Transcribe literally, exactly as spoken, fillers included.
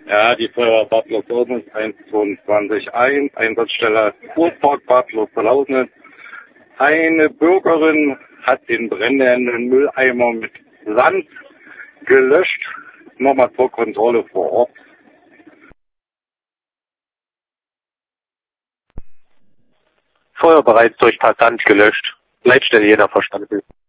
Ja, die Feuerwehr Bad Lausitz eins zweiundzwanzig eins, Einsatzstelle Fuhrpark Bad Lausitz. Eine Bürgerin hat den brennenden Mülleimer mit Sand gelöscht. Nochmal zur Kontrolle vor Ort. Feuer bereits durch Passant gelöscht. Leitstelle jeder verstanden.